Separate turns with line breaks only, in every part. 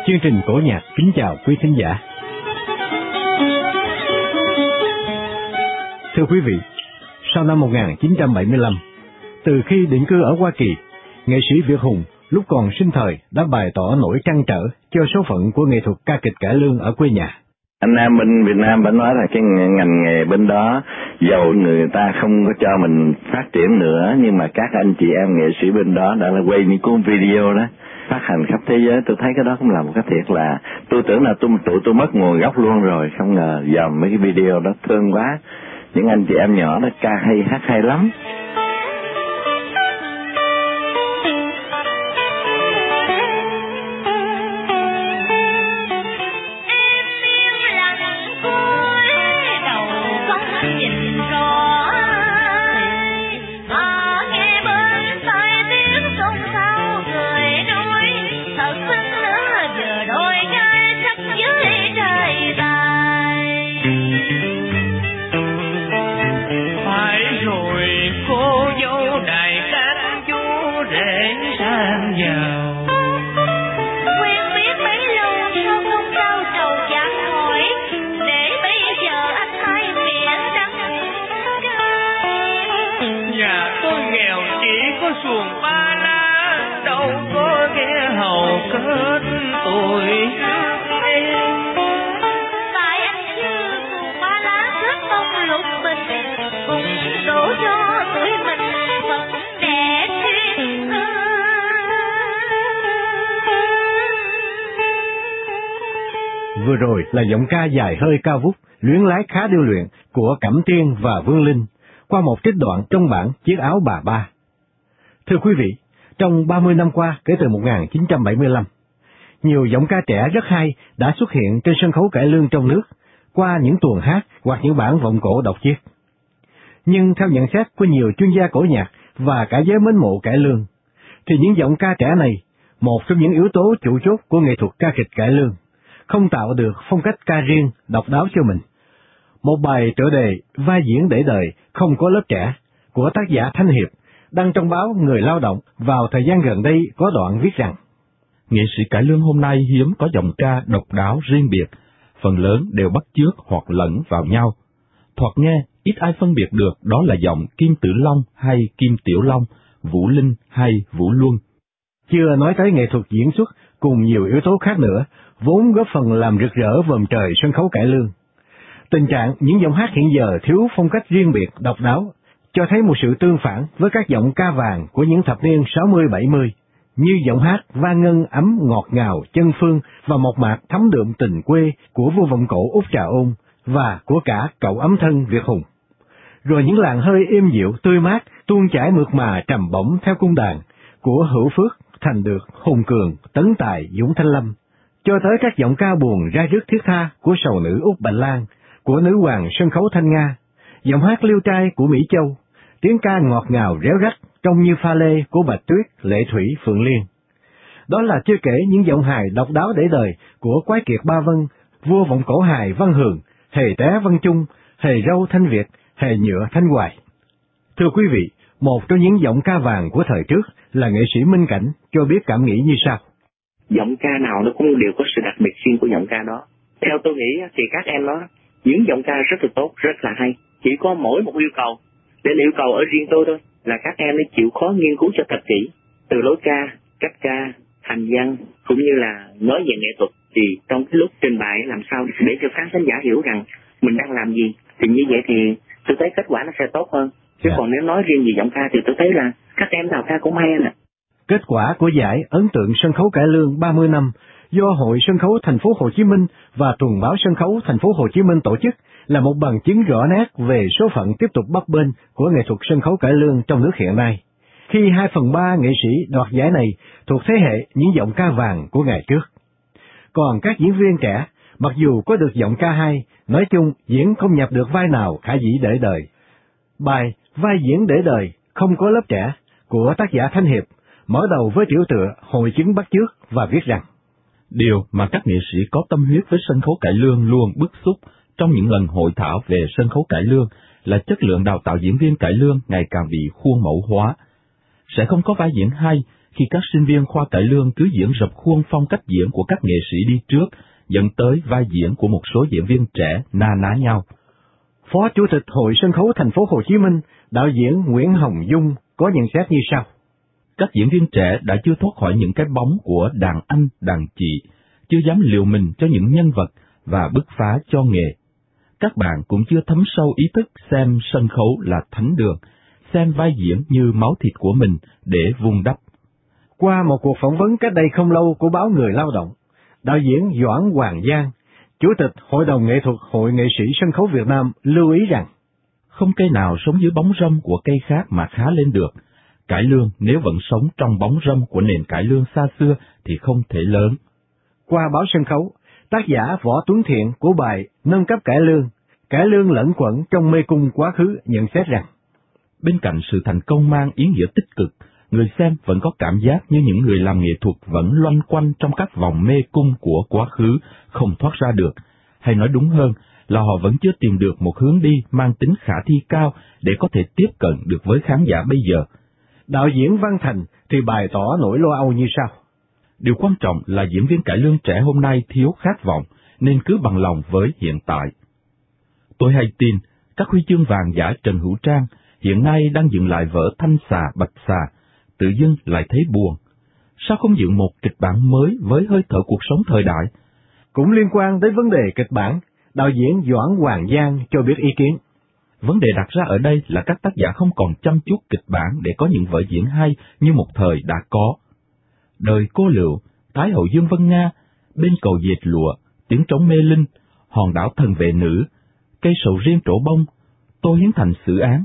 Chương trình cổ nhạc kính chào quý thính giả. Thưa quý vị, sau năm 1975, từ khi định cư ở Hoa Kỳ, nghệ sĩ Việt Hùng lúc còn sinh thời đã bày tỏ nỗi trăn trở cho số phận của nghệ thuật ca kịch cải lương ở quê nhà.
Anh em bên Việt Nam vẫn nói là cái ngành nghề bên đó dầu người ta không có cho mình phát triển nữa, nhưng mà các anh chị em nghệ sĩ bên đó đã là quay những cuốn video đó phát hành khắp thế giới. Tôi thấy cái đó cũng là một cái thiệt là tôi tưởng là tôi mất nguồn gốc luôn rồi, không ngờ giờ mấy cái video đó thương quá. Những anh chị em nhỏ đó ca hay, hát hay lắm.
Vừa rồi là giọng ca dài hơi cao vút, luyến lái khá điêu luyện của Cẩm Tiên và Vương Linh qua một trích đoạn trong bản Chiếc áo bà ba. Thưa quý vị, trong 30 năm qua kể từ 1975, nhiều giọng ca trẻ rất hay đã xuất hiện trên sân khấu cải lương trong nước qua những tuồng hát hoặc những bản vọng cổ độc chiết. Nhưng theo nhận xét của nhiều chuyên gia cổ nhạc và cả giới mến mộ cải lương, thì những giọng ca trẻ này, một trong những yếu tố chủ chốt của nghệ thuật ca kịch cải lương, không tạo được phong cách ca riêng, độc đáo cho mình. Một bài tựa đề Vai diễn để đời không có lớp trẻ của tác giả Thanh Hiệp đăng trong báo Người Lao động vào thời gian gần đây có đoạn viết rằng:
nghệ sĩ cải lương hôm nay hiếm có giọng ca độc đáo riêng biệt, phần lớn đều bắt chước hoặc lẫn vào nhau. Thoạt nghe, ít ai phân biệt được đó là giọng Kim Tử Long hay Kim Tiểu Long, Vũ Linh hay Vũ Luân.
Chưa nói tới nghệ thuật diễn xuất cùng nhiều yếu tố khác nữa, vốn góp phần làm rực rỡ vòm trời sân khấu cải lương. Tình trạng những giọng hát hiện giờ thiếu phong cách riêng biệt, độc đáo, cho thấy một sự tương phản với các giọng ca vàng của những thập niên 60-70, như giọng hát vang ngân ấm ngọt ngào, chân phương và mộc mạc thấm đượm tình quê của vua vọng cổ Út Trà Ôn và của cả cậu ấm thân Việt Hùng. Rồi những làn hơi êm dịu, tươi mát, tuôn chảy mượt mà trầm bổng theo cung đàn của Hữu Phước, Thành Được, Hùng Cường, Tấn Tài, Dũng Thanh Lâm, cho tới các giọng ca buồn ra rứt thiết tha của sầu nữ Út Bạch Lan, của nữ hoàng sân khấu Thanh Nga, giọng hát liêu trai của Mỹ Châu, tiếng ca ngọt ngào réo rắt trông như pha lê của Bạch Tuyết, Lệ Thủy, Phượng Liên. Đó là chưa kể những giọng hài độc đáo để đời của Quái Kiệt Ba Vân, vua vọng cổ hài Văn Hường, Hề Té Văn Trung, Hề Râu Thanh Việt, Hề Nhựa Thanh Hoài. Thưa quý vị, một trong những giọng ca vàng của thời trước là nghệ sĩ Minh Cảnh cho biết cảm nghĩ như sau:
giọng ca nào nó cũng đều có sự đặc biệt riêng của giọng ca đó. Theo tôi nghĩ thì các em nói những giọng ca rất là tốt, rất là hay. Chỉ có mỗi một yêu cầu, để yêu cầu ở riêng tôi thôi, là các em ấy chịu khó nghiên cứu cho thật kỹ, từ lối ca, cách ca, hành văn, cũng như là nói về nghệ thuật. Thì trong cái lúc trình bày làm sao để cho khán giả hiểu rằng mình đang làm gì, thì như vậy thì tôi thấy kết quả nó sẽ tốt hơn. Chứ còn nếu nói riêng về giọng ca thì tôi thấy là các em nào ca cũng hay nè.
Kết quả của giải ấn tượng sân khấu cải lương 30 năm do Hội Sân khấu Thành phố Hồ Chí Minh và Tuần báo Sân khấu Thành phố Hồ Chí Minh tổ chức là một bằng chứng rõ nét về số phận tiếp tục bấp bênh của nghệ thuật sân khấu cải lương trong nước hiện nay, khi 2/3 nghệ sĩ đoạt giải này thuộc thế hệ những giọng ca vàng của ngày trước. Còn các diễn viên trẻ, mặc dù có được giọng ca hay, nói chung diễn không nhập được vai nào khả dĩ để đời. Bài Vai diễn để đời không có lớp trẻ của tác giả Thanh Hiệp mở đầu với tiểu tựa hội chứng bắt chước và viết rằng:
điều mà các nghệ sĩ có tâm huyết với sân khấu cải lương luôn bức xúc trong những lần hội thảo về sân khấu cải lương là chất lượng đào tạo diễn viên cải lương ngày càng bị khuôn mẫu hóa. Sẽ không có vai diễn hay khi các sinh viên khoa cải lương cứ diễn rập khuôn phong cách diễn của các nghệ sĩ đi trước, dẫn tới vai diễn của một số diễn viên trẻ na ná nhau.
Phó Chủ tịch Hội Sân khấu Thành phố Hồ Chí Minh, đạo diễn Nguyễn Hồng Dung có nhận xét như sau.
Các diễn viên trẻ đã chưa thoát khỏi những cái bóng của đàn anh, đàn chị, chưa dám liều mình cho những nhân vật và bứt phá cho nghề. Các bạn cũng chưa thấm sâu ý thức xem sân khấu là thánh đường, xem vai diễn như máu thịt của mình để vun đắp.
Qua một cuộc phỏng vấn cách đây không lâu của báo Người Lao động, đạo diễn Doãn Hoàng Giang, Chủ tịch Hội đồng Nghệ thuật Hội Nghệ sĩ Sân khấu Việt Nam lưu ý rằng,
không cây nào sống dưới bóng râm của cây khác mà khá lên được. Cải lương nếu vẫn sống trong bóng râm của nền cải lương xa xưa thì không thể lớn.
Qua báo Sân khấu, tác giả Võ Tuấn Thiện của bài Nâng cấp cải lương lẫn quẩn trong mê cung quá khứ nhận xét rằng,
bên cạnh sự thành công mang ý nghĩa tích cực, người xem vẫn có cảm giác như những người làm nghệ thuật vẫn loanh quanh trong các vòng mê cung của quá khứ, không thoát ra được, hay nói đúng hơn là họ vẫn chưa tìm được một hướng đi mang tính khả thi cao để có thể tiếp cận được với khán giả bây giờ.
Đạo diễn Văn Thành thì bày tỏ nỗi lo âu như sau.
Điều quan trọng là diễn viên cải lương trẻ hôm nay thiếu khát vọng, nên cứ bằng lòng với hiện tại. Tôi hay tin, các huy chương vàng giải Trần Hữu Trang hiện nay đang dựng lại vở Thanh Xà Bạch Xà, tự dưng lại thấy buồn. Sao không dựng một kịch bản mới với hơi thở cuộc sống thời đại?
Cũng liên quan đến vấn đề kịch bản, đạo diễn Doãn Hoàng Giang cho biết ý kiến.
Vấn đề đặt ra ở đây là các tác giả không còn chăm chút kịch bản để có những vở diễn hay như một thời đã có. Đời Cô Lựu, Thái hậu Dương Vân Nga, Bên cầu dệt lụa, Tiếng trống mê linh, Hòn đảo thần vệ nữ, Cây sầu riêng trổ bông, Tô Hiến Thành xử án.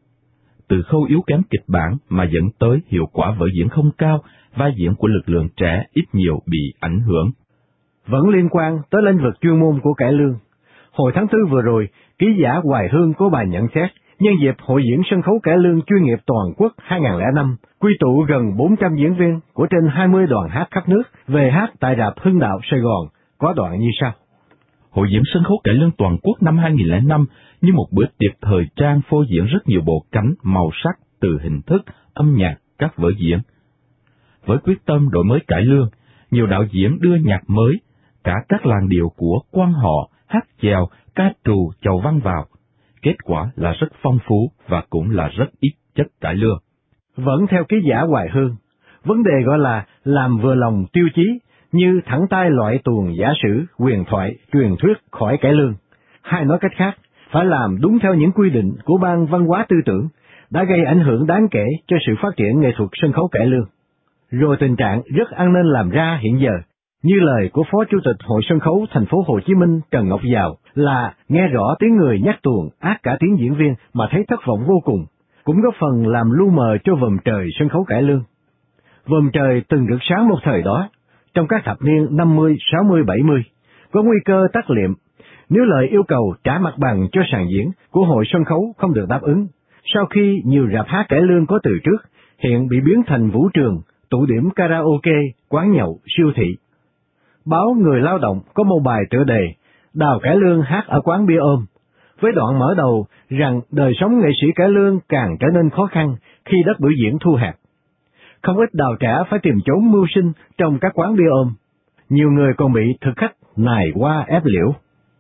Từ khâu yếu kém kịch bản mà dẫn tới hiệu quả vở diễn không cao, vai diễn của lực lượng trẻ ít nhiều bị ảnh hưởng.
Vẫn liên quan tới lĩnh vực chuyên môn của cải lương. Hồi tháng 4 vừa rồi, ký giả Hoài Hương có bài nhận xét nhân dịp Hội diễn sân khấu cải lương chuyên nghiệp toàn quốc 2005, quy tụ gần 400 diễn viên của trên 20 đoàn hát khắp nước về hát tại rạp Hưng Đạo, Sài Gòn, có đoạn như sau.
Hội diễn sân khấu cải lương toàn quốc năm 2005 như một bữa tiệc thời trang phô diễn rất nhiều bộ cánh, màu sắc từ hình thức, âm nhạc, các vở diễn. Với quyết tâm đổi mới cải lương, nhiều đạo diễn đưa nhạc mới, cả các làn điệu của quan họ, hát chèo, ca trù, chầu văn vào. Kết quả là rất phong phú và cũng là rất ít chất cải lương.
Vẫn theo ký giả Hoài Hương, vấn đề gọi là làm vừa lòng tiêu chí, như thẳng tay loại tuồng giả sử, huyền thoại, truyền thuyết khỏi cải lương. Hay nói cách khác, phải làm đúng theo những quy định của Ban Văn hóa Tư tưởng, đã gây ảnh hưởng đáng kể cho sự phát triển nghệ thuật sân khấu cải lương. Rồi tình trạng rất ăn nên làm ra hiện giờ, như lời của Phó Chủ tịch Hội Sân khấu Thành phố Hồ Chí Minh Trần Ngọc Giàu, là nghe rõ tiếng người nhắc tuồng át cả tiếng diễn viên mà thấy thất vọng vô cùng, cũng góp phần làm lu mờ cho vòm trời sân khấu cải lương. Vòm trời từng rực sáng một thời đó, trong các thập niên 50, 60, 70, có nguy cơ tắt liệm nếu lời yêu cầu trả mặt bằng cho sàn diễn của Hội Sân khấu không được đáp ứng, sau khi nhiều rạp hát cải lương có từ trước hiện bị biến thành vũ trường, tụ điểm karaoke, quán nhậu, siêu thị. Báo Người Lao động có một bài tựa đề Đào cải lương hát ở quán bia ôm, với đoạn mở đầu rằng đời sống nghệ sĩ cải lương càng trở nên khó khăn khi đất biểu diễn thu hẹp. Không ít đào trẻ phải tìm chốn mưu sinh trong các quán bia ôm. Nhiều người còn bị thực khách nài qua ép liễu.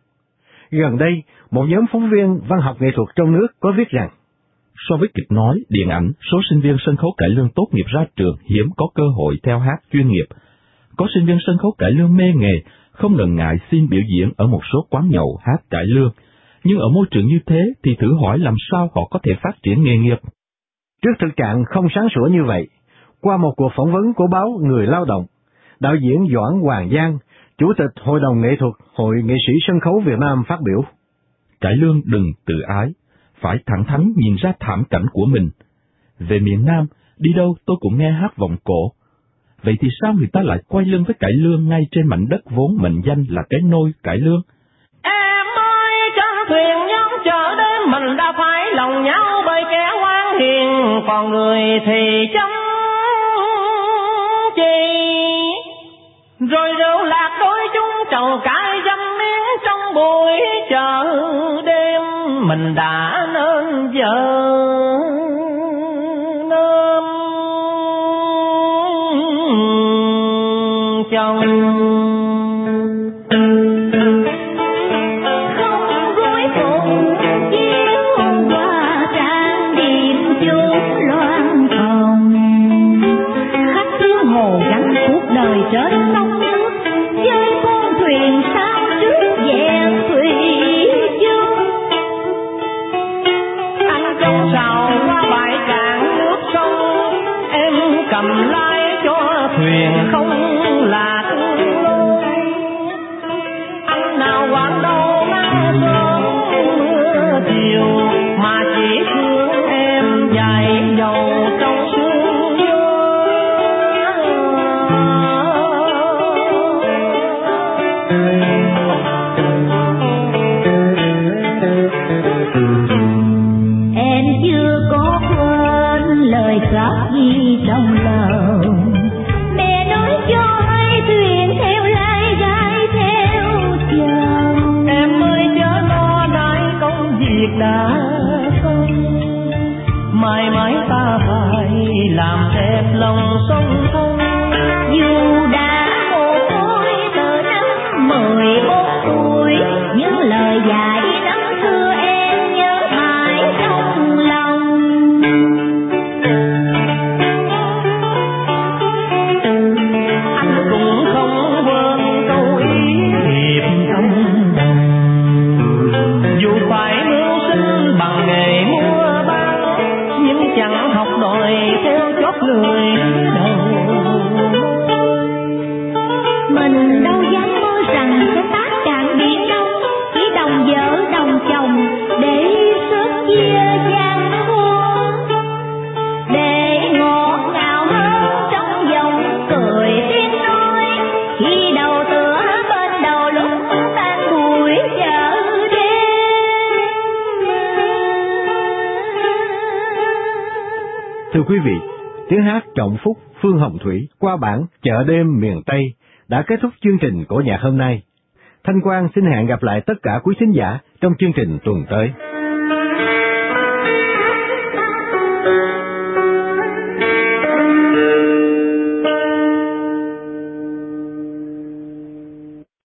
Gần đây, một nhóm phóng viên văn học nghệ thuật trong nước có viết rằng,
so với kịch nói, điện ảnh, số sinh viên sân khấu cải lương tốt nghiệp ra trường hiếm có cơ hội theo hát chuyên nghiệp. Có sinh viên sân khấu cải lương mê nghề, không ngần ngại xin biểu diễn ở một số quán nhậu hát cải lương. Nhưng ở môi trường như thế thì thử hỏi làm sao họ có thể phát triển nghề nghiệp.
Trước thực trạng không sáng sủa như vậy, qua một cuộc phỏng vấn của báo Người Lao động, đạo diễn Doãn Hoàng Giang, Chủ tịch Hội đồng Nghệ thuật Hội Nghệ sĩ Sân khấu Việt Nam phát biểu.
Cải lương đừng tự ái, phải thẳng thắn nhìn ra thảm cảnh của mình. Về miền Nam, đi đâu tôi cũng nghe hát vọng cổ. Vậy thì sao người ta lại quay lưng với cải lương ngay trên mảnh đất vốn mệnh danh là cái nôi cải lương?
Em ơi, trên thuyền nhóm chợ đêm mình đã phải lòng nhau bởi kẻ oan hiền, còn người thì chấm chi. Rồi rượu lạc đôi chúng trầu cãi dăm miếng trong buổi chợ đêm, mình đã nên vợ nên. chồng.
Không gối phụng chiếu qua trang điểm chung loan phòng, khách thương hồ gắn cuộc đời trên sông nước, chơi con thuyền sao trước vẹn thủy chung.
Anh trong sào qua bãi cạn nước sông, em cầm lái cho thuyền không lạc lối. Anh nào quản đâu nắng sớm mưa chiều, mà chỉ thương em dài dầu trong sương gió.
Em chưa có quên lời khắc ghi trong lòng, mẹ nói cho hai thuyền theo lái gái theo chồng.
Em ơi chớ lo đãi công việc đã không, mãi mãi ta phải làm đẹp lòng sông thông.
Dù đã một hồi từ năm 11 tuổi, những lời dạy năm xưa em nhớ mãi trong lòng.
Anh cũng không quên câu ý hiệp trong đồng, dù phải mưu sinh bằng nghề mua bán, nhưng chẳng học đòi theo chót người đầu.
Mình đâu dám mơ rằng sẽ tác cạn biển đông, chỉ đồng vợ đồng chồng để sớm chia gian khôn. Để ngọt ngào hơn trong dòng cười tiếng nói, khi đầu tựa bên đầu lúc tan buổi chợ đêm.
Thưa quý vị, tiếng hát Trọng Phúc, Phương Hồng Thủy qua bản Chợ Đêm Miền Tây đã kết thúc chương trình của nhạc hôm nay. Thanh Quang xin hẹn gặp lại tất cả quý thính giả trong chương trình tuần tới.